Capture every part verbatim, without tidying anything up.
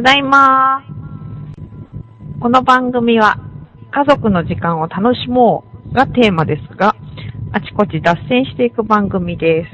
ただいま。この番組は家族の時間を楽しもうがテーマですが、あちこち脱線していく番組です。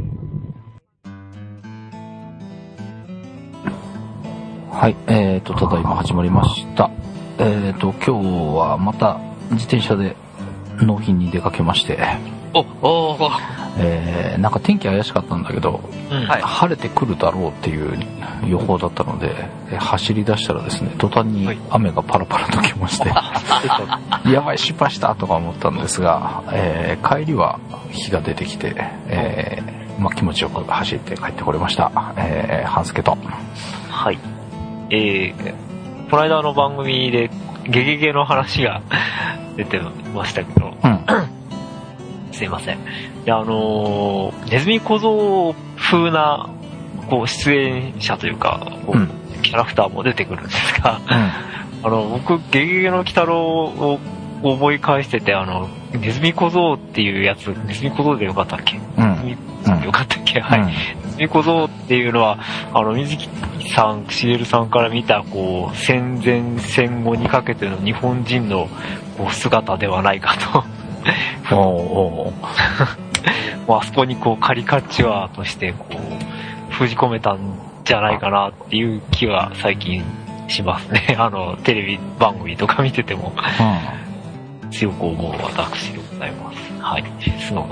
はい、えーと、ただいま始まりました。えーと、今日はまた自転車で納品に出かけまして、 お、おー、 えー、なんか天気怪しかったんだけど、 うんはい、 晴れてくるだろうっていう予報だったので、えー、走り出したらですね、途端に雨がパラパラときまして、はい、やばい失敗したとか思ったんですが、えー、帰りは日が出てきて、えーまあ、気持ちよく走って帰ってこれました。えー、半助と。 はい。えー、この間の番組でゲゲゲの話が出てましたけど、うん、すいません。いや、あのー、ネズミ小僧風なこう出演者というかこう、うん、キャラクターも出てくるんですが、うん、あの僕ゲゲゲの鬼太郎を思い返してて、あのネズミ小僧っていうやつ、ネズミ小僧でよかったっけ？うん、ネズミよかったっけ？うん、はい。ネズミ小僧っていうのはあの水木さん、しげるさんから見たこう戦前戦後にかけての日本人のこう姿ではないかと。おおもうあそこにこうカリカチュアとしてこう封じ込めたんじゃないかなっていう気は最近しますね。あのテレビ番組とか見てても、うん、強く思う私でございます。はい。すごい。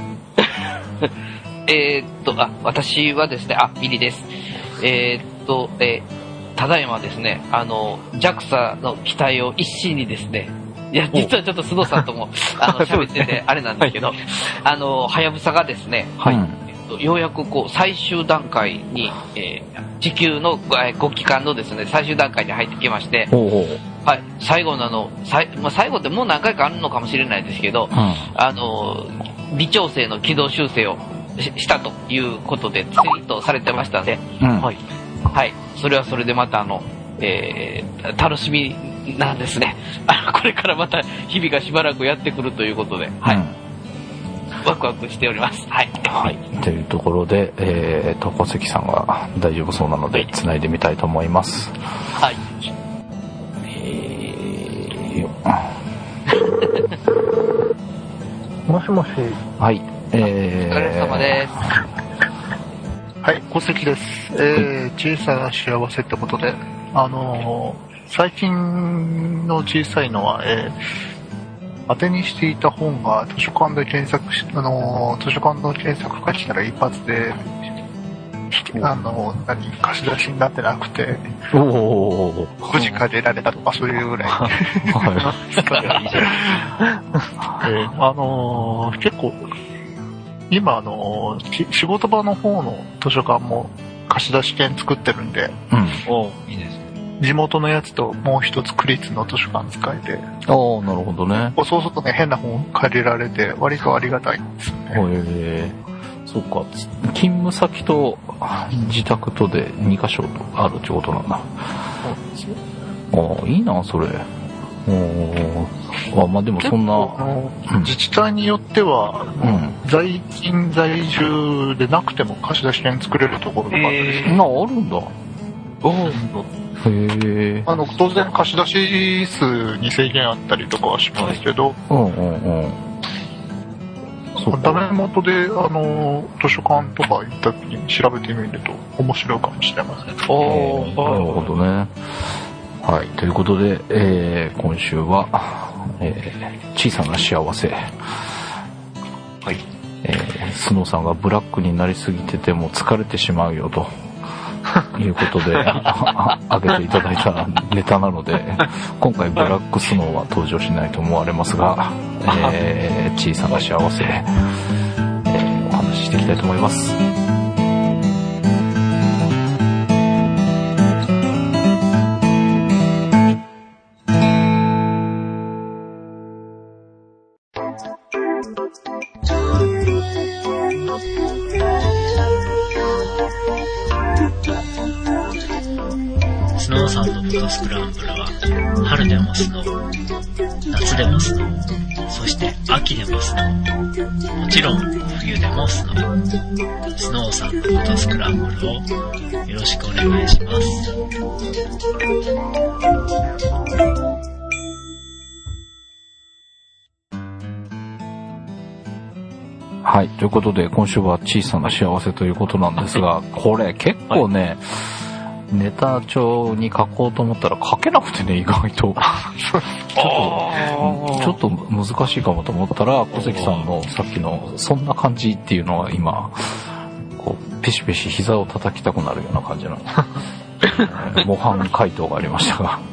えーっとあ私はですね、あビリです。えーっと、えー、ただいまですね、あの ジャクサ の機体を一身にですね、いや実はちょっと須藤さんともあの喋っててあれなんですけど、はい、あのはやぶさがですね、はい、えっと、ようやくこう最終段階に、えー、地球のご機関のですね最終段階に入ってきまして、おうおう、はい、最後のあのさい、まあ、最後ってもう何回かあるのかもしれないですけど、うん、あの微調整の軌道修正をしたということでツイートされてましたので、うん、はい、はい、それはそれでまたあの、えー、楽しみなんですね。あのこれからまた日々がしばらくやってくるということで、はい、うん、ワクワクしております。はい。 はい。というところで、えーと小関さんが大丈夫そうなので繋いでみたいと思います。はい。えー、もしもし。 はい。えー、 お疲れ様です。 はい、小関です。えー、小さな幸せってことで、あのー、最近の小さいのは、えー、当てにしていた本が図書館で検索し、あのー、図書館の検索化したら一発で、あのー、何、貸し出しになってなくて、おくじ借りられたとかそういうぐらい。はい。えー、あのー、結構、今あの仕事場の方の図書館も貸し出し券作ってるんで、うん、おいいですね。地元のやつともう一つ区立の図書館使えて、ああなるほどね。 そうするとね変な本借りられて割とありがたいんですよね。へえ、 そうか。勤務先と自宅とでに箇所あるってことなんだ。そうですよ。ああいいなそれ。おあまあでもそんな、 うん、自治体によっては、うん、在勤在住でなくても貸し出し券作れるところとかあるんですよ。 なあるんだ。 おへえ。あの当然貸し出し数に制限あったりとかはしますけど、うんうんうん。ダメ元であの図書館とか行った時に調べてみると面白いかもしれません。ああなるほどね。はい、ということで、えー、今週は、えー、小さな幸せ。はい。えー、スノーさんがブラックになりすぎてても疲れてしまうよということであげていただいたネタなので、今回ブラックスノーは登場しないと思われますが、えー、小さな幸せ、えー、お話ししていきたいと思います。 スノーさんのフォトスクランブルは春でもスノー、夏でもスノー、 そして秋でもスノー。もちろん冬でもスノー。スノーさんのフォトスクランブルをよろしくお願いします。 はい。ということで、今週は小さな幸せということなんですが、これ結構ね、はい、ネタ帳に書こうと思ったら書けなくてね、意外と。ちょっと、ちょっと難しいかもと思ったら、小関さんのさっきの、そんな感じっていうのは今、こう、ペシペシ膝を叩きたくなるような感じの、模範回答がありましたが。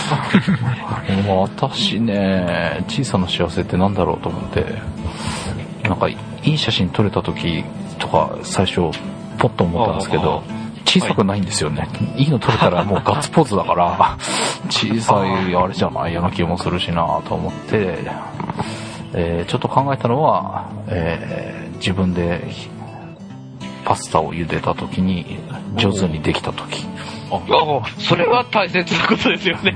私ね、小さな幸せってなんだろうと思って、なんか、いい写真撮れた時とか最初ポッと思ったんですけど、小さくないんですよね。いいの撮れたらもうガッツポーズだから小さいあれじゃないような気もするしなと思って、えー、ちょっと考えたのは、えー、自分でパスタを茹でた時に上手にできた時。 あ、それは大切なことですよね。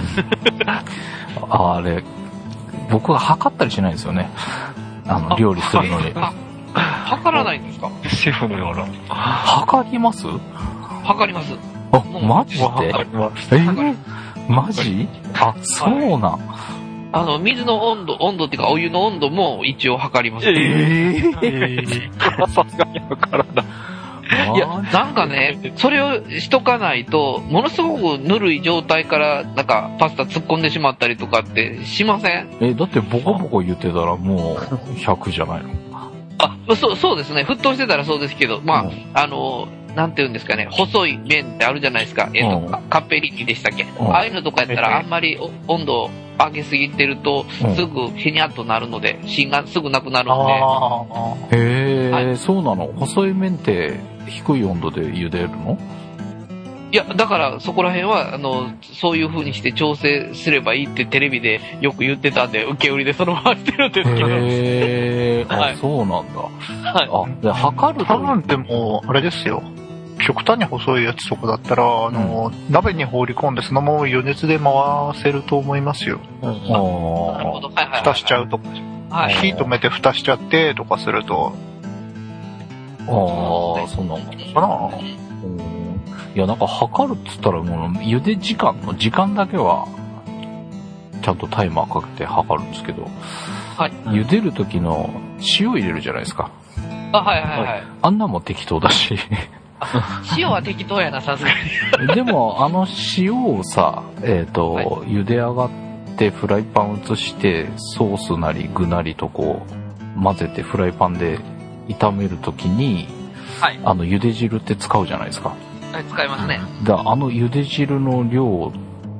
あれ僕は測ったりしないんですよね。あの料理するのに。 測らないんですか？ シェフのような。 測ります？ 測ります。 あ、マジで？えー、マジ？あ、そうなん。 あの、水の温度、温度っていうかお湯の温度も一応測ります。 えー、えー、さすがに測らない。 いや、なんかね、それをしとかないと、ものすごくぬるい状態から、なんか、パスタ突っ込んでしまったりとかってしません？ え、だってボコボコ言ってたらもうひゃくじゃないの？ あ、そう、そうですね。沸騰してたらそうですけど、まあ、うん、あの、なんていうんですかね、細い麺ってあるじゃないですか。えっと、うん、カッペリーニでしたっけ？うん、ああいうのとかやったら、あんまり温度を上げすぎてると、すぐへにゃっとなるので、芯がすぐなくなるので。へー、はい、そうなの？細い麺って、低い温度で茹でるの？ いや、だからそこら辺は、あの、そういう風にして調整すればいいってテレビでよく言ってたんで、受け売りでそのまましてるんですけど。 へー、はい、あ、そうなんだ。 はい。 あ、で、測ると。 多分でも、あれですよ。極端に細いやつとかだったら、あの、うん、鍋に放り込んでそのまま余熱で回せると思いますよ。 うん、あ、なるほど。はいはいはい、はい。 蓋しちゃうとか。はい。火止めて蓋しちゃってとかすると、 ああ、そうなのかな。いや、なんか測るっつったらもう茹で時間の時間だけはちゃんとタイマーかけて測るんですけど、 はい、 茹でる時の塩入れるじゃないですか。 あ、はいはいはい。 あんなも適当だし。 塩は適当やな、さすがに。でもあの塩をさ、えっと、はい、茹で上がってフライパン移してソースなり具なりとこう混ぜてフライパンで炒めるときに、はい、あの茹で汁って使うじゃないですか。 はい、使いますね。 だあの茹で汁の量を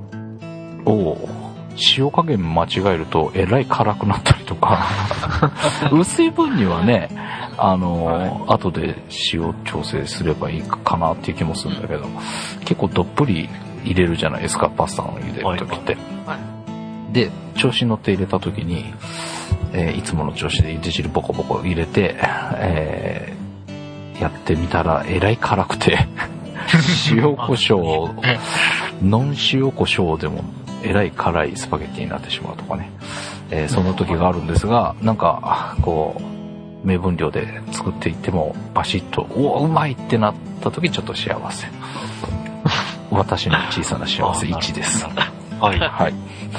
塩加減間違えるとえらい辛くなったりとか薄い分にはね、あの、はい、後で塩調整すればいいかなっていう気もするんだけど、結構どっぷり入れるじゃないですか、パスタの茹でるときって、はいはい、で調子に乗って入れたときに、えー、いつもの調子で茹で汁ボコボコ入れて、えー、やってみたらえらい辛くて塩コショウノン塩コショウでもえらい辛いスパゲッティになってしまうとかね、えー、そんな時があるんですが、なんかこう目分量で作っていってもバシッとおおうまいってなった時ちょっと幸せ私の小さな幸せいちです。 はいはい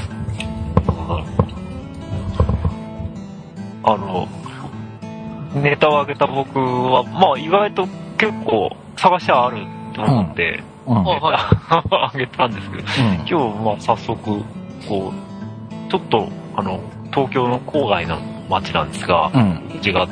あの、ネタを上げた僕は、まあ意外と結構探しはあると思って、うんうん、ネタを上げたんですけど、うん、今日まあ早速、こう、ちょっと、あの、東京の郊外の街なんですが、うん、違って、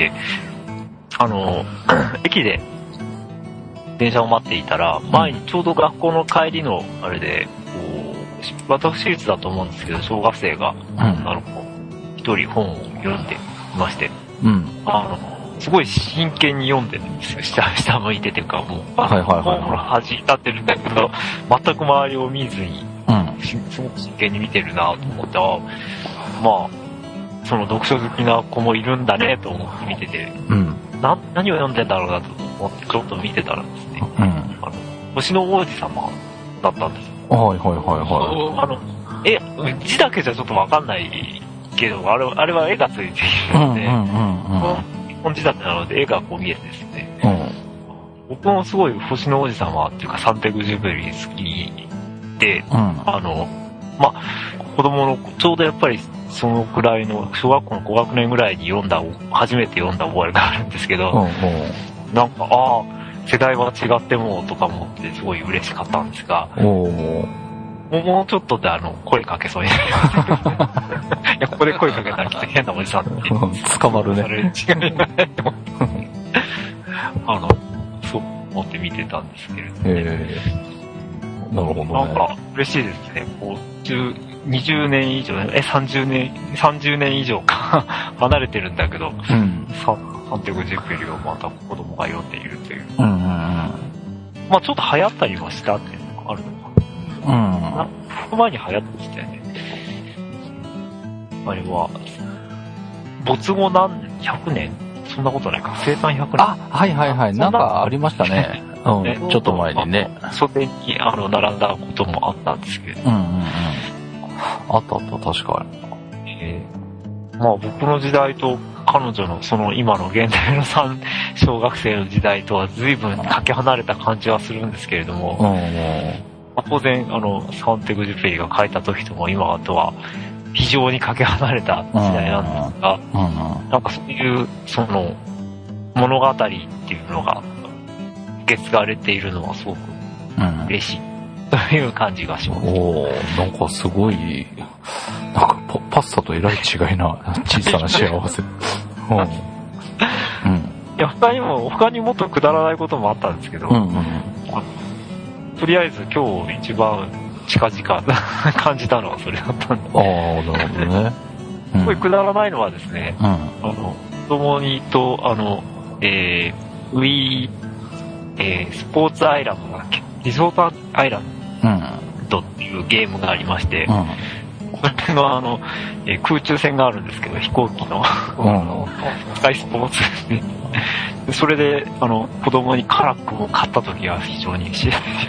あの、駅で電車を待っていたら、前にちょうど学校の帰りのあれで、こう、私立だと思うんですけど、小学生が、うん、あの、一人本を読んでいまして、うん、あのすごい真剣に読んでるんですよ。下下向いてていうかもう、はいはいはいはい、本の端立ってるんだけど全く周りを見ずに、うん、すごく真剣に見てるなと思って、あ、まあその読書好きな子もいるんだねと思って見てて、うん、な何を読んでんだろうなと思ってちょっと見てたらですね、うん、あの星の王子様だったんですよ。 はいはいはいはい。 あのえ字だけじゃちょっとわかんないけど、あれあれは絵がついているので、 うんうんうんうん日本仕立てなので絵がこう見えてですね、 うん僕もすごい星の王子様っていうかサンテグジュベリー好きで、 うんあの、まあ、子供の、ちょうどやっぱりそのくらいの、小学校の高学年ぐらいに読んだ、初めて読んだ覚えがあるんですけど、 うんうんなんか、ああ、世代は違ってもとか思ってすごい嬉しかったんですが、 おーもうもうちょっとであの、声かけそうになります。いや、ここで声かけたらきっと変なおじさんって。 捕まるそれね。 違いないと思って。あの、そう思って見てたんですけれども、ね。 えー、なるほどね。 なんか嬉しいですね。こう、じゅう、にじゅうねん以上、え、さんじゅうねん、さんじゅうねん以上か、離れてるんだけど、 うん。 ササンテグジュペリをまた子供が読んでいるという。 うんうんうん。 まあちょっと流行ったりはしたっていうのがあるのかな。 うん。 その前に流行ってましたよね。あれは、没後何百年そんなことないか。生誕ひゃくねん。 あ、はいはいはい。なんかありましたね。うんね。 ちょっと前にね。 袖に、あの、並んだこともあったんですけど。 うんうんうん。あったあった、確かに。 えーまあ僕の時代と彼女のその今の現代の三小学生の時代とは随分かけ離れた感じはするんですけれども、 うんうん。 まあ当然あのサンテグジュペリが書いた時とも今とは非常にかけ離れた時代なんですが、 うんうん。 なんかそういうその物語っていうのが受け継がれているのはすごくうん。 嬉しいという感じがします。 おー、なんかすごい、なんかパパスタとえらい違いな小さな幸せ。うん。うん。 いや他にも他にもっとくだらないこともあったんですけど、 うんうん。 とりあえず今日一番近々感じたのはそれだったんで、 ああ、なるほどね。うんすごいくだらないのはですね、 うん。 あの子供にとあの、えー、ウィー、えー、スポーツアイランドだっけ、リゾートアイランうん。 ドっていうゲームがありまして、 うん。 それのあの、えー空中戦があるんですけど、飛行機のうん。 スカイスポーツでそれであの子供にカラックを買った時は非常に幸せ。い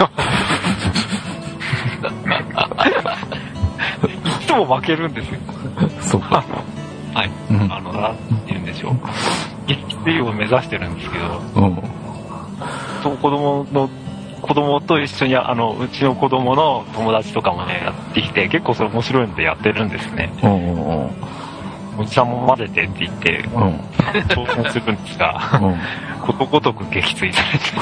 つも負けるんですよ。 そうか。 はい。 うんあの、なんて言うんでしょう。撃墜を目指してるんですけど、 うん。 そう子供の、子供と一緒に、あの、うちの子供の友達とかもね、やってきて、結構それ面白いのでやってるんですね。 うんうんうん。 おじさんも混ぜてって言って、 うん。 挑戦するんですが、 うん。 ことごとく撃墜されて、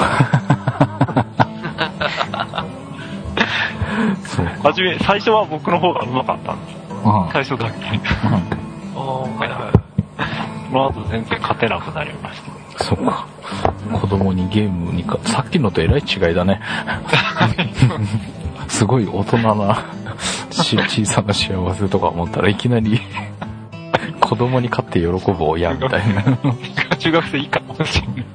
そう。 はじめ、最初は僕の方が上手かったんです。 うん。 最初だけ。はいはい。その後全然勝てなくなりました。 そうか。子供にゲームにか、さっきのとえらい違いだね。すごい大人なし小さな幸せとか思ったらいきなり子供に勝って喜ぶ親みたいな。 中学生以下かもしれない。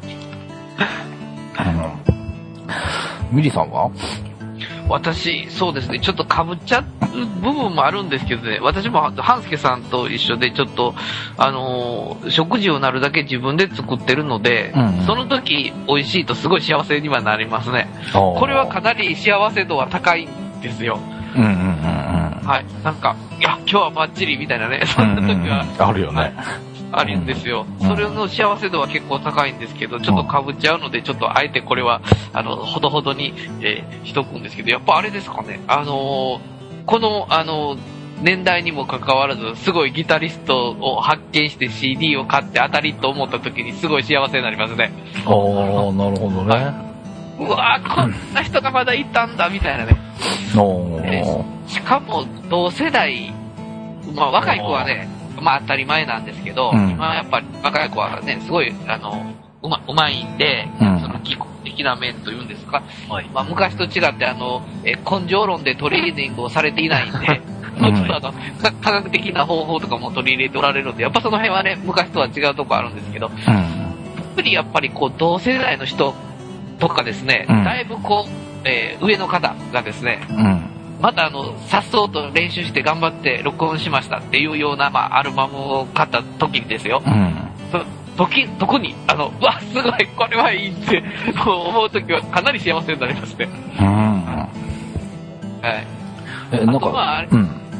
うん、ミリさんは？ 私、そうですね、ちょっと被っちゃう部分もあるんですけどね、私も半助さんと一緒で、ちょっと、あのー、食事をなるだけ自分で作ってるので、 うんうん、 その時美味しいとすごい幸せにはなりますね。これはかなり幸せ度は高いんですよ。 うんうんうんうん。 はい。なんか、いや、今日はバッチリみたいなね、そんな時は。 うんうん、あるよね。 あるんですよ、うん。それの幸せ度は結構高いんですけど、ちょっと被っちゃうので、ちょっとあえてこれは、あの、ほどほどに、えー、しとくんですけど、やっぱあれですかね、あのー、この、あのー、年代にもかかわらず、すごいギタリストを発見して シーディー を買って当たりと思った時にすごい幸せになりますね。 ああ、なるほどね。 うわー、こんな人がまだいたんだ、みたいなね。 おえー、しかも、同世代、まあ若い子はね、まあ当たり前なんですけど、うん、今やっぱり若い子はね、すごい、あの、うま、うまいんで、うん、その技巧的な面というんですか、はい、まあ昔と違ってあの、え、根性論でトレーニングをされていないんで、うん、ちょっとあの、科学的な方法とかも取り入れておられるんで、やっぱその辺はね、昔とは違うとこあるんですけど、うん、特にやっぱりこう、同世代の人とかですね、うん、だいぶこう、えー、上の方がですね、うんまたあの、さっそうと練習して頑張って録音しましたっていうような、まあ、アルバムを買った時ですよ。うん。そ時、特に、あの、うわ、すごい、これはいいって思う時はかなり幸せになりますね。うん。はい。 え、なんか、 あとは、 うん。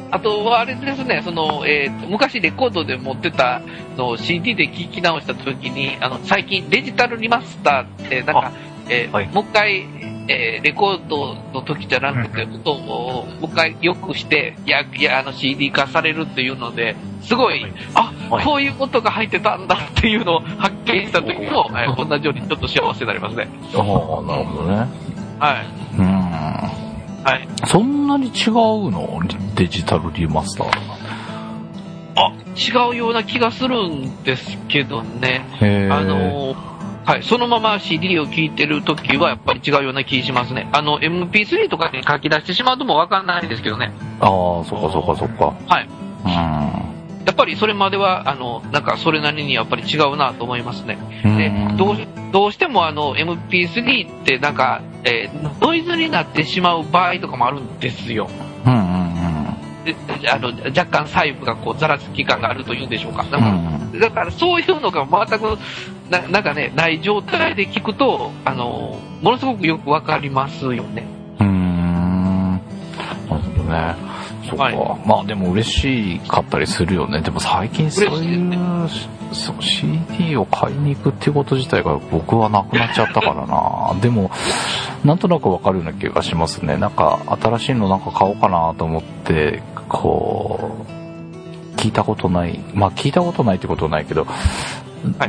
あとはあれですね、その、えー、昔レコードで持ってたのを シーディー で聴き直した時に、あの、最近デジタルリマスターって、なんか、えーはい、もう一回、えー、レコードの時じゃなくて、音をもう一回良くして、いや、いや、あの シーディー 化されるっていうので、すごい、はい、あ、はい、こういう音が入ってたんだっていうのを発見した時も、えー、同じようにちょっと幸せになりますね。 ああ、なるほどね。 はい。 うん。 はい。 そんなに違うの？デジタルリマスター。 あ、違うような気がするんですけどね。 へー。 あのー、はい、そのまま シーディー を聴いてるときはやっぱり違うような気しますね。あの エムピースリー とかに書き出してしまうともわかんないですけどね。 ああ、そっかそっかそっか。 はい。 うん。 やっぱりそれまではあのなんかそれなりにやっぱり違うなと思いますね。で、どうどうしてもあの エムピースリー ってなんか、えー、ノイズになってしまう場合とかもあるんですよ。 うんうんうん。 であの若干細部がこうざらつき感があるというんでしょうか。だから、うん、だからそういうのが全く な, なんかねない状態で聞くとあのものすごくよくわかりますよね。 うーん。なるほどね。そっか、はい、まあでも嬉しかったりするよね。でも最近そういう、ね、そう シーディー を買いに行くっていうこと自体が僕はなくなっちゃったからな。でもなんとなくわかるような気がしますね。なんか新しいのなんか買おうかなと思ってこう聞いたことない、まあ聞いたことないってことはないけど、はい、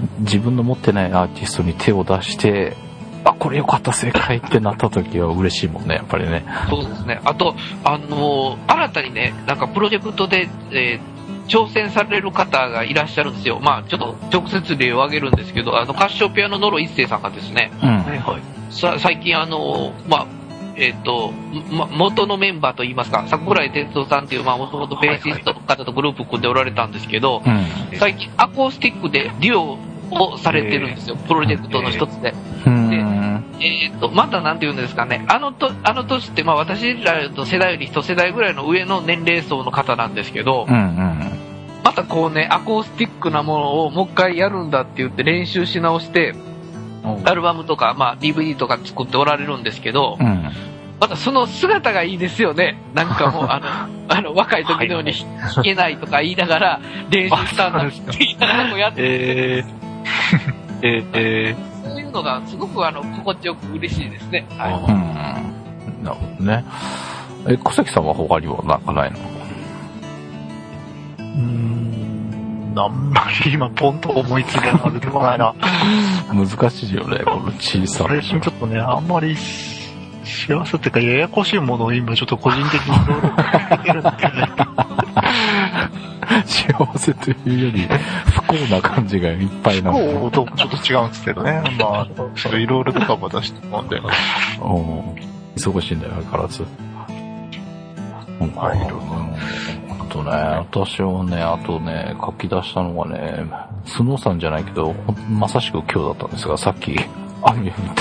自分の持ってないアーティストに手を出して、あ、これよかった正解ってなった時は嬉しいもんね、やっぱりね。 そうですね。あと、あのー、新たにね、なんかプロジェクトで、えー、挑戦される方がいらっしゃるんですよ。まあちょっと直接例を挙げるんですけど、あの、カッシオペアの野呂一生さんがですね、 うん、 はいはい、さ最近あのー、まあえっ、ー、と、ま、元のメンバーといいますか、桜井哲夫さんっていう、まあ、もともとベーシストの方とグループ組んでおられたんですけど、はいはい、最近アコースティックでデュオをされてるんですよ、プロジェクトの一つで。で、えっ、ー、と、またなんて言うんですかね、あのと、あの年って、まあ、私らの世代より一世代ぐらいの上の年齢層の方なんですけど、 うんうん、 またこうね、アコースティックなものをもう一回やるんだって言って練習し直して、アルバムとか、まあ、ディーブイディー とか作っておられるんですけど、うん、またその姿がいいですよね。なんかもう、あの、あの若い時のように弾けないとか言いながら、練習したんだって言いながらこうやって、えーえーえー、そういうのがすごくあの心地よく嬉しいですね。はい。 うん、なるほどね。え、小関さんは他にはなんかないの？ うーん、あんまり今ポンと思いついたの出てこないな。 難しいよね、この小さな。 最近ちょっとね、あんまり幸せっていうかややこしいものを今ちょっと個人的にどう考えてるんだけどね。 幸せというより不幸な感じがいっぱいなの。不幸とちょっと違うんですけどね。まあ、いろいろとかも出してもんで。 忙しいんだよ、相変わらず。 はい、いろいろ。 あとね、私はね、あとね、書き出したのがね、スノーさんじゃないけど、まさしく今日だったんですが、さっき雨降って、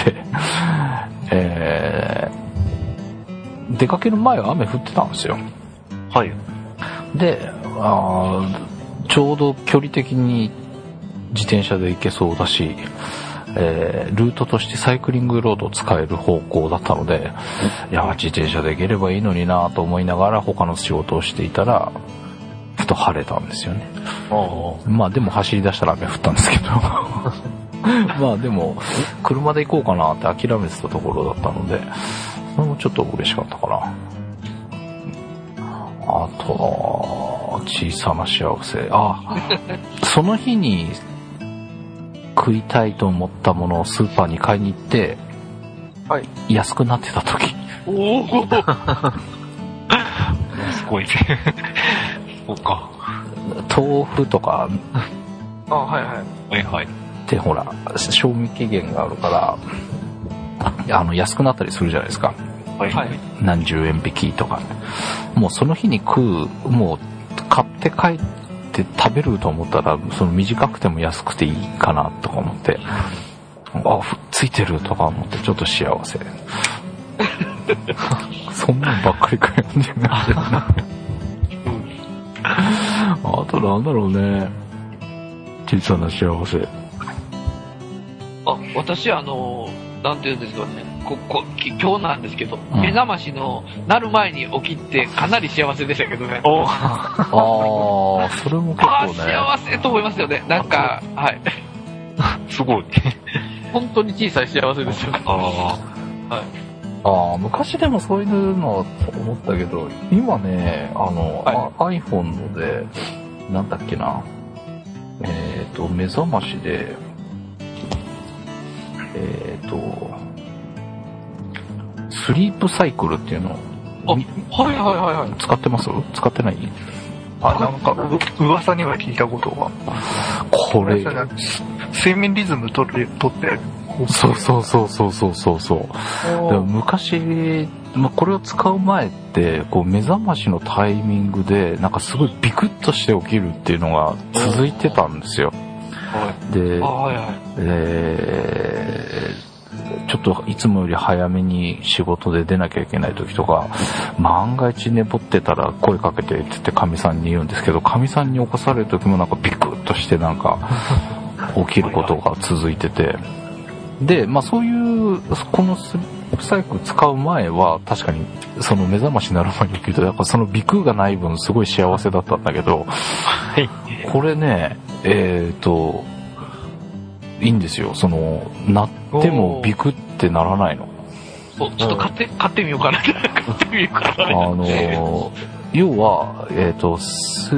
えー、出かける前は雨降ってたんですよ。 はい。 で、あちょうど距離的に自転車で行けそうだし、えー、ルートとしてサイクリングロードを使える方向だったので、いや自転車で行ければいいのになと思いながら他の仕事をしていたらふと晴れたんですよね。まあでも走り出したら雨降ったんですけどまあでも車で行こうかなって諦めてたところだったので、それもちょっと嬉しかったかな。あと小さな幸せ、あその日に食いたいと思ったものをスーパーに買いに行って、はい、安くなってた時。 おおすごいね。そうか。 豆腐とか、 あ、はいはい。 はいはい。 でほら賞味期限があるから、あの安くなったりするじゃないですか。 はいはい。 何十円引きとか。もうその日に食う、もう買って帰って食べると思ったら、その短くても安くていいかなとか思って、あ、ついてるとか思ってちょっと幸せ。そんなんばっかりかよんじゃない。あとなんだろうね。小さな幸せ。 あ、私あのなんていうんですかね、ここき今日なんですけど、 うん目覚ましの鳴る前に起きてかなり幸せでしたけどね。 おああ、それも結ああ、 構ね。 幸せと思いますよね。なんか、はい。 すごい。 本当に小さい幸せですよね。 あはい。 ああ、昔でもそういうの思ったけど、今ね、あの、 はあ iPhone ので、なんだっけな、えっ、と、目覚ましで、えっ、と、スリープサイクルっていうのあ、 をみはいはいはいはい。 使ってます？使ってない？ あ、なんか、う噂には聞いたことが。 これ、 それ睡眠リズム取る、取って、 そうそうそうそうそうそうそう。でも昔、まあ、これを使う前ってこう目覚ましのタイミングでなんかすごいビクッとして起きるっていうのが続いてたんですよ。で、 あ、はいはい。 えーちょっといつもより早めに仕事で出なきゃいけない時とか、万が一寝ぼってたら声かけてって言ってかみさんに言うんですけど、かみさんに起こされる時もなんかビクッとしてなんか起きることが続いてて、で、まあそういう、このスリープサイクル使う前は、確かに、その目覚ましになる前に起きると、やっぱそのビクがない分すごい幸せだったんだけど、これね、えっと、いいんですよ。その、鳴ってもビクってならないの。 そう、ちょっと買って、買ってみようかな。買ってみようかな。 あの、要は、えっと、す、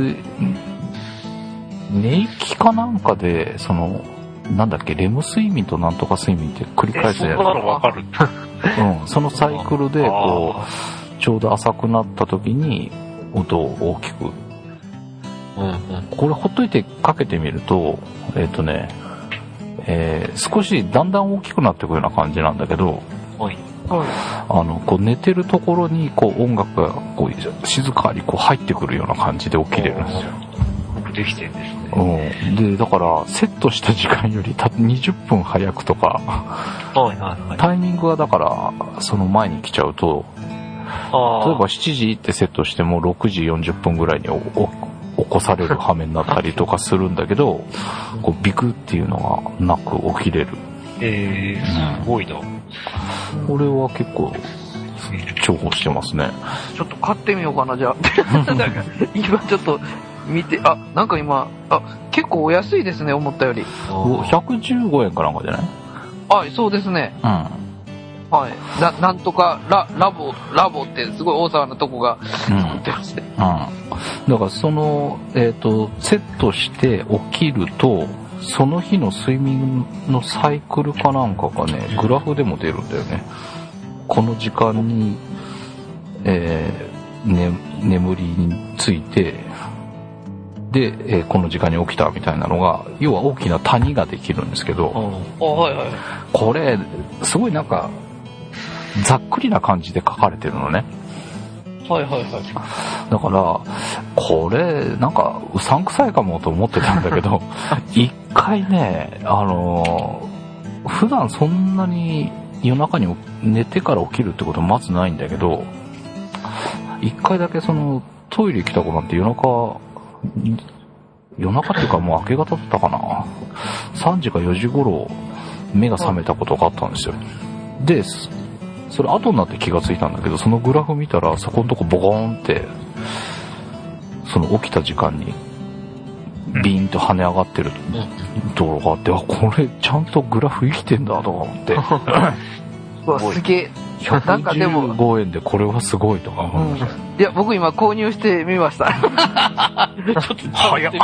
寝息かなんかで、その、なんだっけ、レム睡眠となんとか睡眠って繰り返すやつ。 そんなのわかる。 うん、そのサイクルで、こう、ちょうど浅くなった時に、音を大きく。 うんうん。 これほっといてかけてみると、えっとね、えー、少しだんだん大きくなっていくような感じなんだけど、 はい。 あの、こう寝てるところに、こう音楽が、こう、静かにこう入ってくるような感じで起きれるんですよ。 できてるんですね。 うん。で、だから、セットした時間よりたにじゅっぷん早くとか、 はいはいはい。 タイミングがだから、その前に来ちゃうと、 あ例えばしちじってセットしてもろくじよんじゅっぷんぐらいにおお起こされる羽目になったりとかするんだけど、こうビクっていうのがなく起きれる。 えー、すごいな。 これは結構、重宝してますね。 ちょっと買ってみようかな、じゃあ。なんか、今ちょっと見て、あ、なんか今、あ、結構お安いですね、思ったより。 おひゃくじゅうごえんかなんかじゃない？ あ、そうですね。 うん。 はい。な、なんとか、ラ、ラボ、ラボってすごい大沢なとこがうん。 作ってまして。 うん。だからその、えっと、セットして起きると、その日の睡眠のサイクルかなんかがね、グラフでも出るんだよね。この時間に、えーね、眠りについて、で、えーこの時間に起きたみたいなのが、要は大きな谷ができるんですけど、 あ、はいはい。 これ、すごいなんか、ざっくりな感じで書かれてるのね。 はいはいはい。 だから、これ、なんか、うさんくさいかもと思ってたんだけど、一回ね、あのー、普段そんなに夜中に寝てから起きるってことはまずないんだけど、一回だけその、トイレ来た子なんて夜中、夜中っていうかもう明け方だったかな。さんじかよじ頃、目が覚めたことがあったんですよ。で、それ後になって気がついたんだけど、そのグラフ見たらそこのとこボコーンって、その起きた時間にビーンと跳ね上がってるところがあって、あ、これちゃんとグラフ生きてんだとか思って。 うわ、すげえ。 ひゃくじゅうごえんでこれはすごいとか思いました。 いや、僕今購入してみました。ちょっと早っ。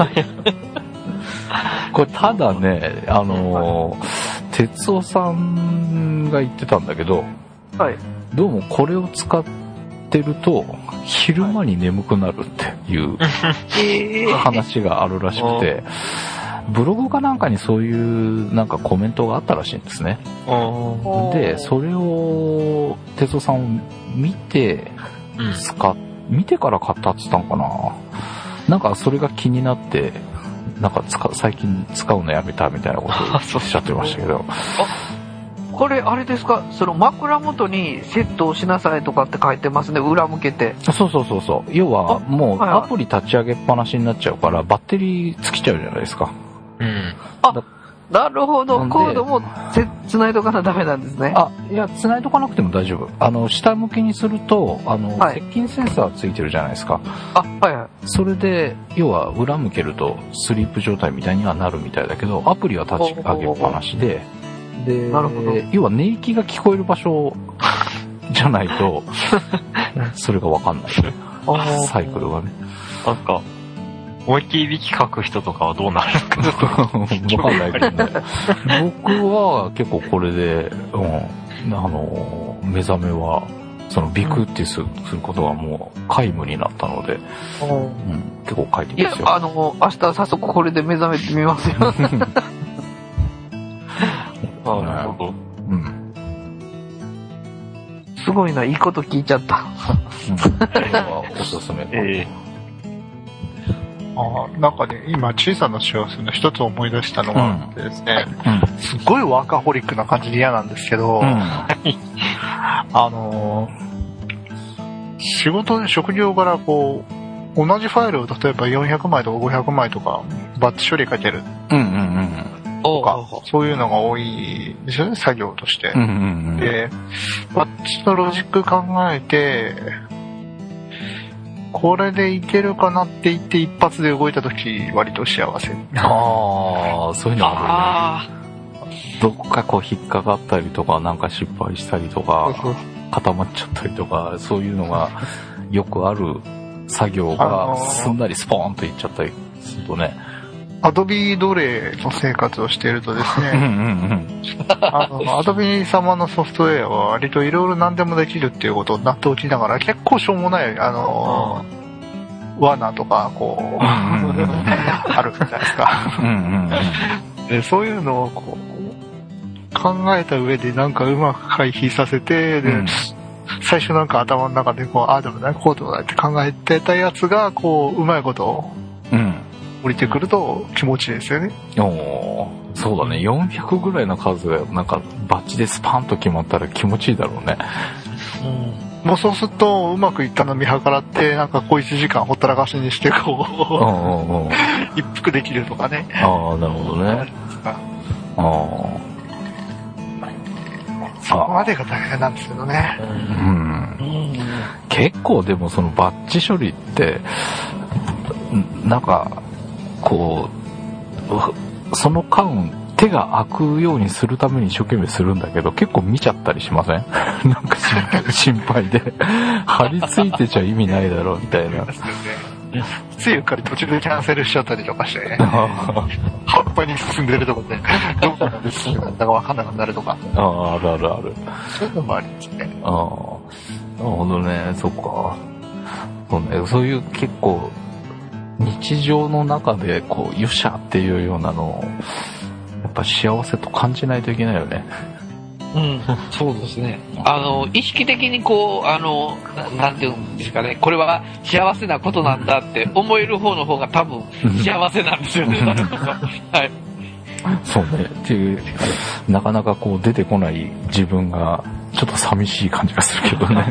これただね、あのー、哲夫さんが言ってたんだけど、 はい。 どうもこれを使ってると昼間に眠くなるっていう話があるらしくて、ブログかなんかにそういうなんかコメントがあったらしいんですね。で、それを哲夫さんを見て使っ、見てから買ったって言ったのかな。なんかそれが気になって、なんか使最近使うのやめたみたいなことをおっしゃってましたけど。 これあれですか、その枕元にセットをしなさいとかって書いてますね、裏向けて。 そうそうそうそう。要はもうはいはいアプリ立ち上げっぱなしになっちゃうからバッテリー尽きちゃうじゃないですか。 うん。 あ、 なるほど。コードもつないとかなダメなんですね。 あ、いや、つないとかなくても大丈夫。あの、下向きにすると、あの、はい、接近センサーついてるじゃないですか。 あ、はいはい。 それで、要は裏向けるとスリープ状態みたいにはなるみたいだけど、アプリは立ち上げっぱなしで、で、なるほど。要は寝息が聞こえる場所じゃないと、それがわかんない。サイクルがね。 なんか、思いっきりいびきかく人とかはどうなるのかわかんないけどね。僕は結構これで、うん、あの、目覚めは、そのビクってすることはもう皆無になったので、うん、結構快適ですよ。 いや、あの、明日早速これで目覚めてみますよ。 なるほど。うん。 すごいな、いいこと聞いちゃった。 うん、これはおすすめ。えーあなんかね、今、小さな幸せの一つ思い出したのがあってですね、うん、すっごいワーカホリックな感じで嫌なんですけど、うん、あのー、仕事で職業柄こう、同じファイルを例えばよんひゃくまいとかごひゃくまいとかバッチ処理かけるとか、そういうのが多いですよね、作業として。 うんうんうん、 で、バッチのロジック考えて、これでいけるかなって言って一発で動いたとき割と幸せ。 ああ、そういうのあるね。どっかこう引っかかったりとか、なんか失敗したりとか、そうそう固まっちゃったりとか、そういうのがよくある作業がすんなりスポーンといっちゃったりするとね。 アドビ奴隷の生活をしているとですね、あのアドビ様のソフトウェアは割といろいろ何でもできるっていうことを納得しながら、結構しょうもないあの罠とかこうあるじゃないですか。でそういうのをこう考えた上でなんかうまく回避させて、で、うん、最初なんか頭の中でこうああでもないこうでもないって考えてたやつがこううまいことを、うん降りてくると気持ちいいですよね。 おそうだね。よんひゃくぐらいの数がなんかバッチでスパンと決まったら気持ちいいだろうね。 うん、もうそうするとうまくいったの見計らってなんかこういちじかんほったらかしにしてこう一服できるとかね。 ああなるほどね。ああそこまでが大変なんですけどね。うんうん、結構でもそのバッチ処理ってなんかこうその間手が開くようにするために一生懸命するんだけど結構見ちゃったりしません？なんか心配で張り付いてちゃ意味ないだろうみたいな。 ついうっかり途中でキャンセルしちゃったりとかしてね。葉っぱに進んでるとこでどこから進んでるんだか分かんなくなるとか。 あああるあるある。 そういうのもありですね。 ああなるほどね。そっか。そうね。そういう結構日常の中でこう、よっしゃっていうようなのを、やっぱ幸せと感じないといけないよね。 うん、そうですね。あの、意識的にこう、あの、な、なんていうんですかね、これは幸せなことなんだって思える方の方が多分幸せなんですよね。はい。 そうね。っていう、なかなかこう出てこない自分が、ちょっと寂しい感じがするけどね。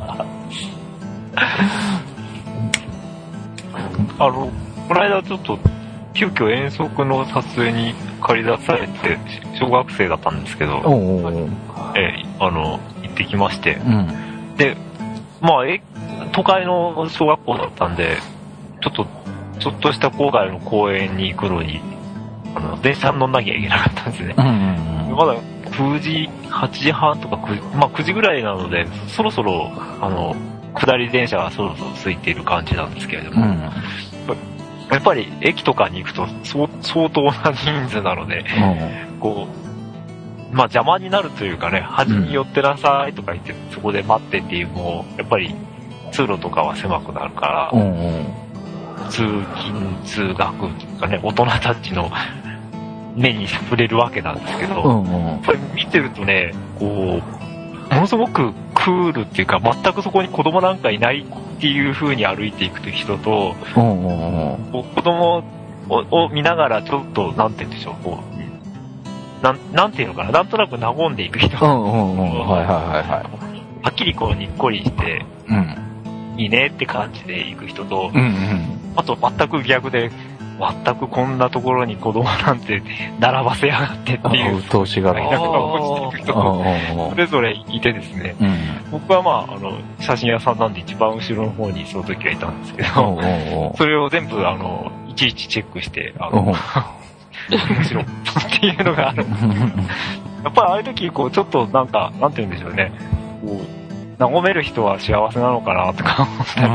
あの、この間ちょっと、急遽遠足の撮影に借り出されて、小学生だったんですけど、 おうおうえあの、行ってきまして、うん、で、まあ、え、都会の小学校だったんで、ちょっと、ちょっとした郊外の公園に行くのに、あの、電車に乗んなきゃいけなかったんですね。うんうんうん、まだくじ、はちじはんとかくじ、まあくじぐらいなので、そろそろ、あの、下り電車がそろそろ空いている感じなんですけれども、うん、やっぱり駅とかに行くと相当な人数なので、うん、こう、まあ邪魔になるというかね、端に寄ってなさいとか言って、うん、そこで待ってっていうもう、やっぱり通路とかは狭くなるから、うんうん、通勤通学というかね、大人たちの目に触れるわけなんですけど、うんうん、これ見てるとね、こう、ものすごくクールっていうか、全くそこに子供なんかいないっていう風に歩いていく人と、うんうんうん、子供を, を見ながらちょっと、なんて言うんでしょう、こう、なん、なんていうのかな、なんとなく和んでいく人、うんうんうん、はいはいはいはい。はっきりこうにっこりして、うん、いいねって感じで行く人と、うんうん、あと全く逆で、 全くこんなところに子供なんて並ばせやがってっていう。 鬱陶しがる。 なんか落ちていく人それぞれいてですね、うん、僕はまあ、あの、写真屋さんなんで一番後ろの方にその時はいたんですけど、おうおうおうそれを全部あの、いちいちチェックして、あの、面白いっていうのがある。やっぱりああいう時、こう、ちょっとなんか、なんて言うんでしょうね、こう、和める人は幸せなのかなとか思った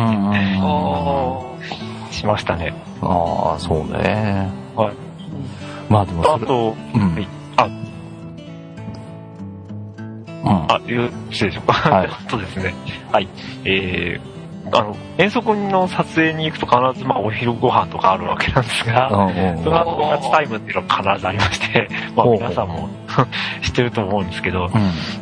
りしましたね。 ああ、そうね。 はい。 まあでもそれ、 あと、うん、はい、あ、うん、あ、よろしいでしょうか。はい。あとですね、はい、えー、あの、遠足の撮影に行くと必ず、まあ、お昼ご飯とかあるわけなんですが、その後、おやつタイムっていうのが必ずありまして、まあ、皆さんも知ってると思うんですけど、うん、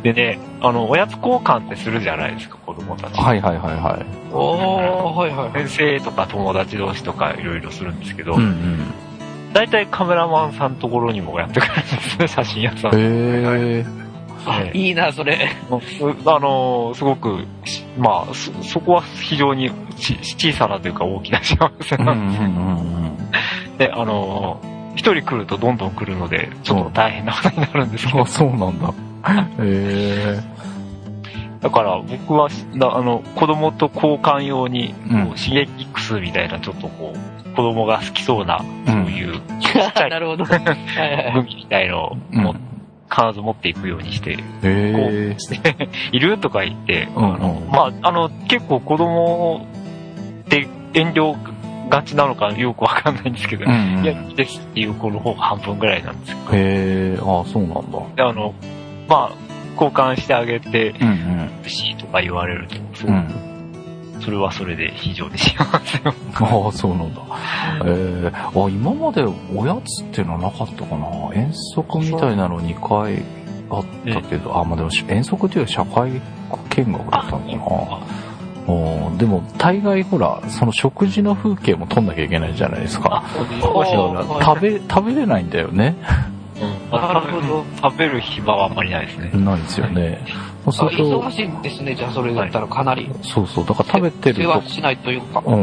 でね、あの、おやつ交換ってするじゃないですか、子供たち。 はいはいはいはい。 おー、はいはい。 先生とか友達同士とかいろいろするんですけど、うんうん、大体カメラマンさんのところにもやってくるんですね、写真屋さん。へー。 ね、いいな、それ。 あの、すごく、まあ、そ、そこは非常にち小さなというか大きな幸せなんですけど、で、あの、一人来るとどんどん来るので、ちょっと大変なことになるんですけど。 あ、そうなんだ。へー。だから僕は、あの、子供と交換用に、こう、シゲキックスみたいな、ちょっとこう、子供が好きそうな、そういう、ちっちゃい、 なるほど。 グミみたいのを持って、必ず持っていくようにして、 へーいるとか言って、うんうん、あのまあ、あの、結構子供って遠慮がちなのかよくわかんないんですけど、うんうん、いや、いいですっていう子の方が半分ぐらいなんですよ。 へー、あ、そうなんだ。 で、あの、まあ、交換してあげて、うんうん、欲しいとか言われると、そう、うん、それはそれで非常に幸せよ。 ああ、そうなんだ。えー、あ、今までおやつっていうのはなかったかな。遠足みたいなのにかいあったけど、あ、まあでも遠足っていう社会見学だったのかな。でも大概ほら、その食事の風景も撮んなきゃいけないじゃないですか。食べ、食べれないんだよね。 うん、なるほど。食べる暇はあんまりないですね。 ないですよね。 そうすると忙しいんですね、じゃあそれだったらかなり。 そうそう、だから食べてると。 世話しないというか。 うん。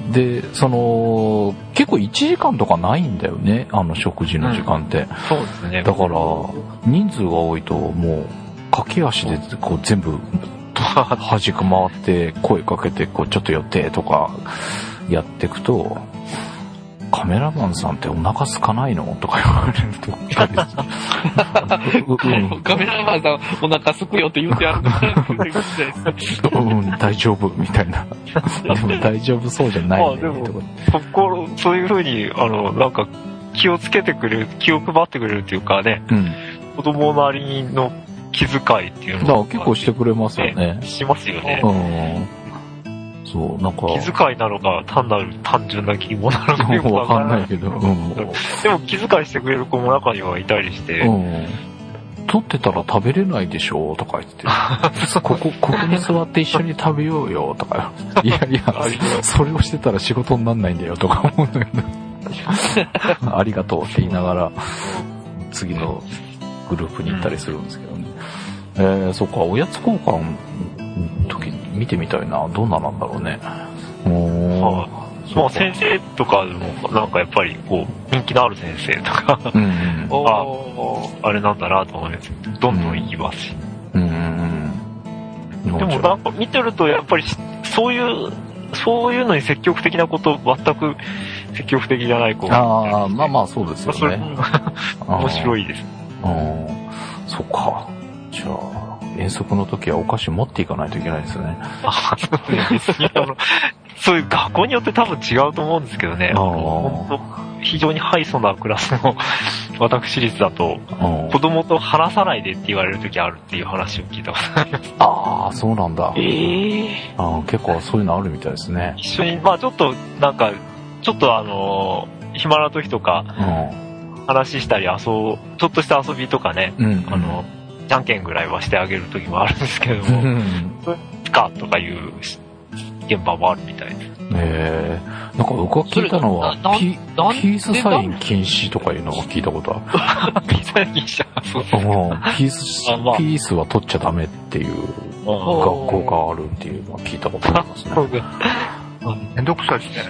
で、その、結構いちじかんとかないんだよね、あの食事の時間って。うん、 そうですね。 だから、人数が多いともう、駆け足でこう全部、端く回って声かけて、こうちょっと寄ってとかやっていくと、カメラマンさんってお腹空かないのとか言われるとカメラマンさんお腹空くよって言ってあるのかなうん、大丈夫みたいな。でも大丈夫そうじゃない、ね。 まあでも、心、そういう風に、あの、なんか気をつけてくれる、気を配ってくれるっていうかね、うん、子供なりの気遣いっていうのは結構してくれますよね。 しますよね。 うんそう、なんか。 気遣いなのか、単なる単純な疑問なのかよくわかんないけど、うん。 でも気遣いしてくれる子も中にはいたりして、うん。 撮ってたら食べれないでしょとか言って、ここ、ここに座って一緒に食べようよとか、いやいや、それをしてたら仕事になんないんだよとか思うんだけど、ありがとうって言いながら、次のグループに行ったりするんですけどね。うん、えー、そっか、おやつ交換の時に見てみたいな。どんななんだろうね。おー。 はあ、まあ先生とかでも、なんかやっぱりこう、人気のある先生とか、うんうん、あ, あれなんだなと思います。どんどん行きますし。うんうんうん、でもなんか見てるとやっぱり、そういう、そういうのに積極的なこと、全く積極的じゃない子が。 ああ、まあまあそうですよね。それ面白いです。 ああ、そっか。じゃあ。遠足の時はお菓子持っていかないといけないですね。 あ、そうですね。あの、そういう学校によって多分違うと思うんですけどね。あの本当非常にハイソなクラスの私立だと、子供と話さないでって言われる時あるっていう話を聞いたことあります。 ああ、そうなんだ。 ええー、 あ結構そういうのあるみたいですね。 一緒に、まあちょっと、なんか、ちょっとあの、暇な時とか、うん、話したり遊ぶ、ちょっとした遊びとかね、うんうん、あの、じゃんけんぐらいはしてあげる時もあるんですけども、うん、スカとかいう現場もあるみたいです。 へー。なんか僕が聞いたのはピ、ピースサイン禁止とかいうのが聞いたことある。 ピースサイン禁止はそうですね。 ピース、まあ、ピースは取っちゃダメっていう学校があるっていうのは聞いたことありますね。 めんどくさいですね。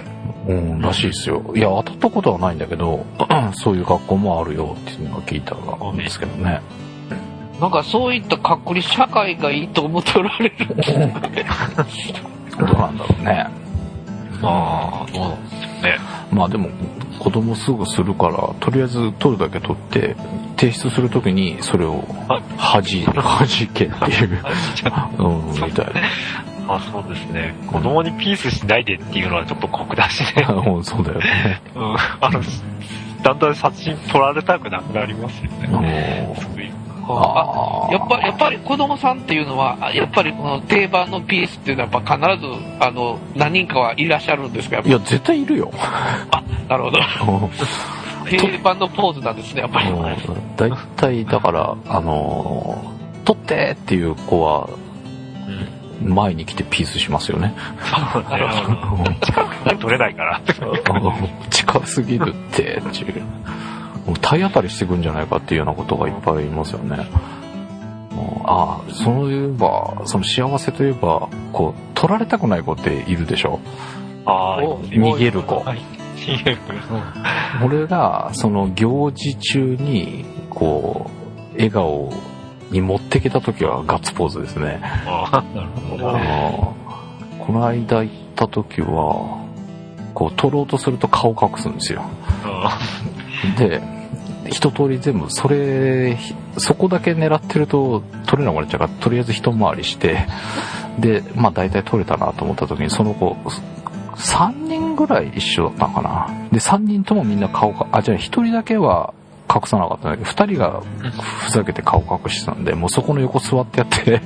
うん、らしいですよ。いや、当たったことはないんだけど、そういう学校もあるよっていうのが聞いたんですけどね。 なんかそういった隔離社会がいいと思っておられる。 どうなんだろうね。 まあ、そうですね。 まあでも、子供すぐするから、とりあえず取るだけ取って、提出するときにそれをはじ、はじけっていう。うん、みたいな。 あ、そうですね。子供にピースしないでっていうのはちょっと酷だしね。 うん、そうだよね。 うん、あの、だんだん写真撮られたくなくなりますよね。そういうあやっぱやっぱり子供さんっていうのはやっぱりこの定番のピースっていうのはやっぱ必ずあの何人かはいらっしゃるんですか？ いや絶対いるよ。 あ、なるほど。定番のポーズなんですねやっぱり。 だいたいだからあのー、撮ってっていう子は前に来てピースしますよね。 なるほど。近くで撮れないから近すぎるってっていう。体当たりしてくんじゃないかっていうようなことがいっぱいいますよね。ああ、そういえば、その幸せといえば、こう、取られたくない子っているでしょ。 ああ、 逃げる子。 はい、逃げる子。 俺が、その行事中に、こう、笑顔に持ってきた時はガッツポーズですね。 ああ、なるほど。 この間行った時は、こう、取ろうとすると顔隠すんですよ。で、一通り全部それそこだけ狙ってると取れなくなっちゃうからとりあえず一回りしてでまあ大体取れたなと思った時にその子さんにんぐらい一緒だったのかなでさんにんともみんな顔があじゃあひとりだけは隠さなかったんだけどふたりがふざけて顔隠してたんでもうそこの横座ってやって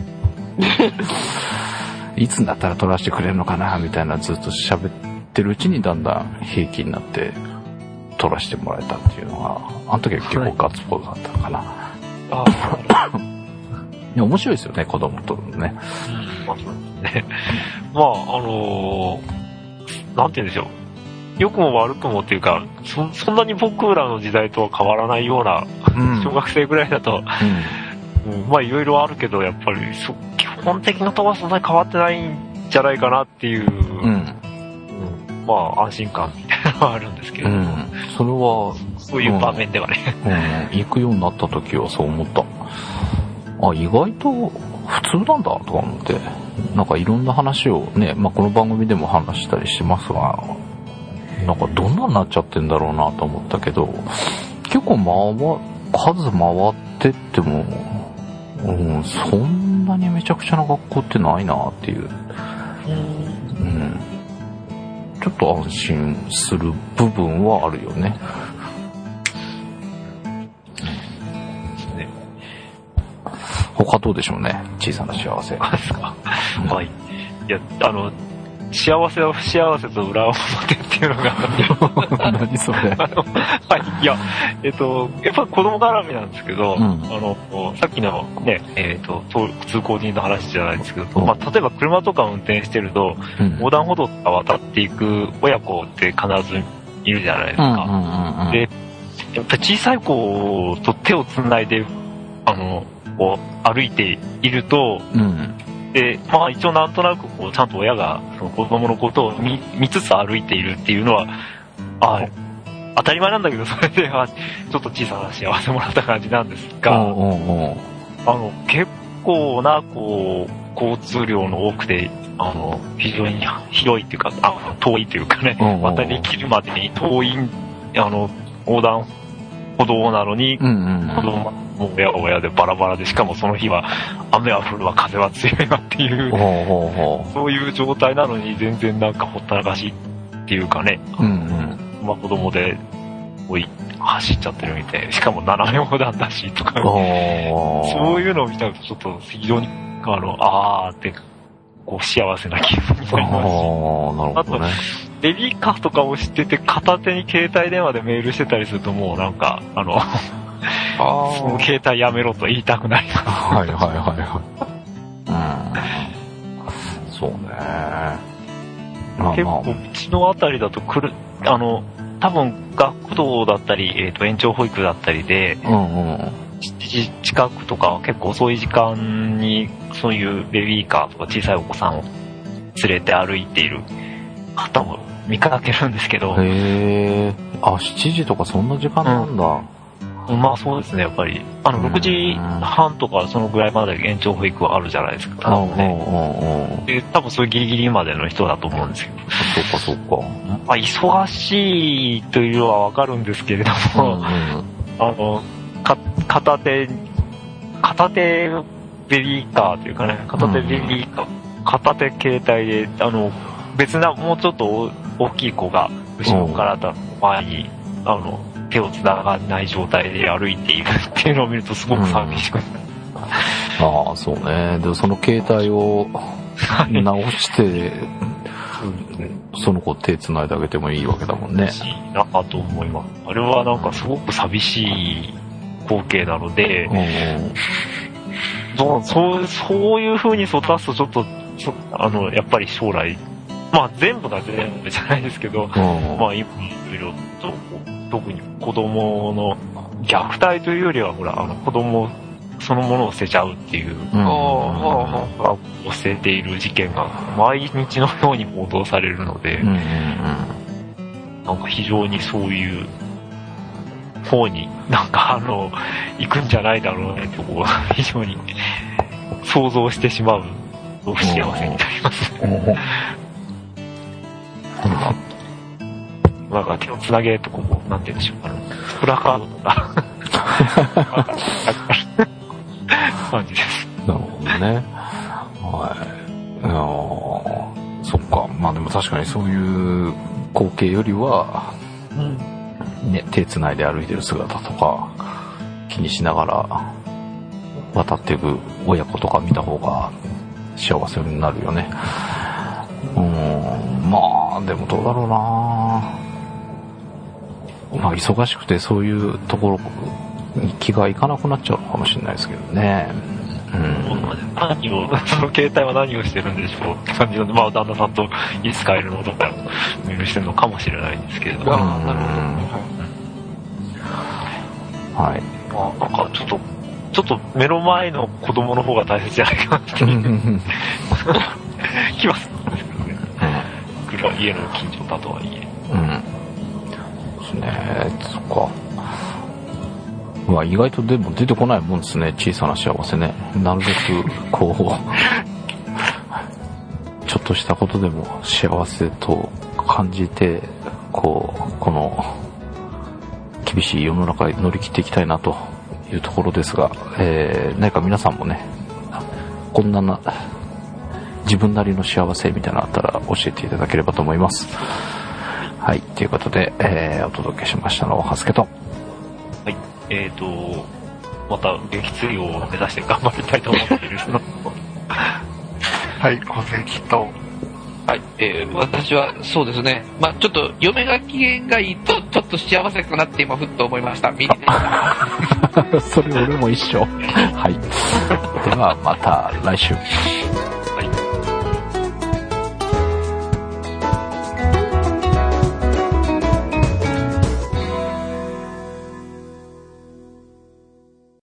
いつになったら取らせてくれるのかなみたいなずっと喋ってるうちにだんだん平気になって取らせてもらえたっていうのがあの時は結構ガッツポーズだったのかな、はい、いや面白いですよね子供とね、うん、まあそうですねまああのー、なんて言うんでしょう良くも悪くもっていうか そ, そんなに僕らの時代とは変わらないような、うん、小学生ぐらいだと、うんうん、まあいろいろあるけどやっぱりそ基本的なとこはそんなに変わってないんじゃないかなっていう、うんうん、まあ安心感みたいなのはあるんですけど、うん、 それはそういう場面ではね、 うんうん、行くようになった時はそう思った。あ、意外と普通なんだとか思って、なんかいろんな話をね、まあこの番組でも話したりしてますが、なんかどんなになっちゃってんだろうなと思ったけど、結構回数回ってっても、うん、そんなにめちゃくちゃな学校ってないなっていう。うん。ちょっと安心する部分はあるよね。他どうでしょうね。小さな幸せ。 はい。いや、あの、幸せは不幸せと裏表っていうのが何それあの、はい。いや、えっと、やっぱ子供絡みなんですけど、うん、あの、さっきのね、えっと、通行人の話じゃないですけど、うん、まあ、例えば車とか運転してると、うん、横断歩道とか渡っていく親子って必ずいるじゃないですか。うんうんうんうん、で、やっぱ小さい子と手をつないで、あの、こう歩いていると、うん、で、まあ一応なんとなくこうちゃんと親がその子供のことを 見, 見つつ歩いているっていうのは、あ、当たり前なんだけど、それではちょっと小さな幸せもらった感じなんですが、おうおうおうあの結構なこう交通量の多くて、あの非常に広いっていうか、あ遠いというかね、おうおう渡りきるまでに遠いあの横断歩道なのに、うんうんうん、子供親が親でバラバラで、しかもその日は雨は降るわ風は強いわっていう、ほうほうほう、そういう状態なのに全然なんかほったらかしっていうかね、うんうん、まあ子供でこう走っちゃってるみたいで、しかも斜め横断だしとか、そういうのを見たらちょっと非常にあのあーってこう幸せな気分になりますし、あ, あとベビーカーとかを知ってて片手に携帯電話でメールしてたりするともうなんかあのあその携帯やめろと言いたくない。 はいはいはいはい。うん。そうね。 まあ、結構うちのあたりだと来るあの多分学童だったり、えーと延長保育だったりで、うんうん、しちじ近くとか結構遅い時間にそういうベビーカーとか小さいお子さんを連れて歩いている方も見かけるんですけど。 へえ。あ、しちじとかそんな時間なんだ。 うん、まあそうですね、やっぱり。あの、ろくじはんとかそのぐらいまで延長保育はあるじゃないですか。 あ、ね、 で、多分そういうギリギリまでの人だと思うんですけど。 そうかそうか。 まあ忙しいというのはわかるんですけれども、うんうん、あの、か、片手、片手ベビーカーというかね、片手ベビーカー、うん、片手携帯で、あの、別な、もうちょっと大きい子が後ろからだ前に、あの、手を繋がない状態で歩いているっていうのを見るとすごく寂しくなる、 うん、ああ、そうね。で、その携帯を直して、その子手繋いであげてもいいわけだもんね。 いいなと思います。あれはなんかすごく寂しい光景なので、そう、そう、そういう風に育つとちょっと、あの、やっぱり将来、まあ全部が全部じゃないですけど、まあ今いろいろと、特に子供の虐待というよりは、ほら、あの子供そのものを捨てちゃうっていう、うん、を捨てている事件が毎日のように報道されるので、うんうんうん、なんか非常にそういう方になんかあの行くんじゃないだろうねとこう非常に想像してしまうと不幸せになりますね。なんか手をつなげとこうなんて言うんでしょう、あのプラカードとか感じです。 なるほどね。はい。あ、そっか。まあでも確かにそういう光景よりは、うん、ね、手つないで歩いてる姿とか気にしながら渡っていく親子とか見た方が幸せになるよね。うん、まあでもどうだろうな。まあ忙しくてそういうところに気がいかなくなっちゃうのかもしれないですけどね。うん。 何を、その携帯は何をしてるんでしょうって感じで、まあ旦那さんといつ帰るのとかメールしてるのかもしれないんですけれども。 うん。はい。 まあなんかちょっと、ちょっと目の前の子供の方が大切じゃないかなって気はするんですけどね。うん。家の近所だとはいえ。 うん。ね、そっか。まあ意外とでも出てこないもんですね、小さな幸せね。なるべくこうちょっとしたことでも幸せと感じて、こうこの厳しい世の中に乗り切っていきたいなというところですが、えー、何か皆さんもね、こんなな自分なりの幸せみたいなのあったら教えていただければと思います。はい、ということで、えー、お届けしましたのはハスケと。 はい、えーと、また撃墜を目指して頑張りたいと思っているの。 はい、小関と。 はい、えー、私はそうですね、まあちょっと嫁が機嫌がいいとちょっと幸せかなって今ふっと思いました。ミリでした。 それ俺も一緒。はい。ではまた来週。